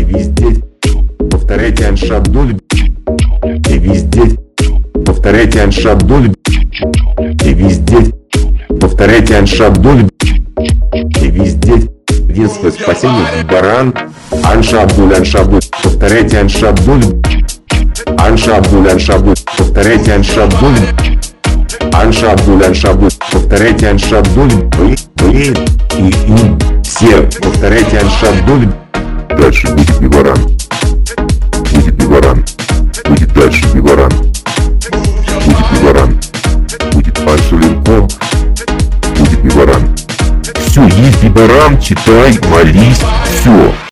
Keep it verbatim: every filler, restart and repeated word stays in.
И везде повторяйте аншадуль. И везде повторяйте аншадуль. И везде повторяйте аншадуль. И везде единственное спасение баран. Аншадуль, аншадуль. Повторяйте аншадуль. Аншадуль, аншадуль. Повторяйте аншадуль. Аншадуль, аншадуль. Повторяйте аншадуль. Вы, вы и им все. Повторяйте аншадуль. Дальше будет Биваран. Будет Биваран. Будет дальше Биваран. Будет Биваран. Будет Альшулинком. Будет Биваран. Все, есть Биваран, читай, молись, все.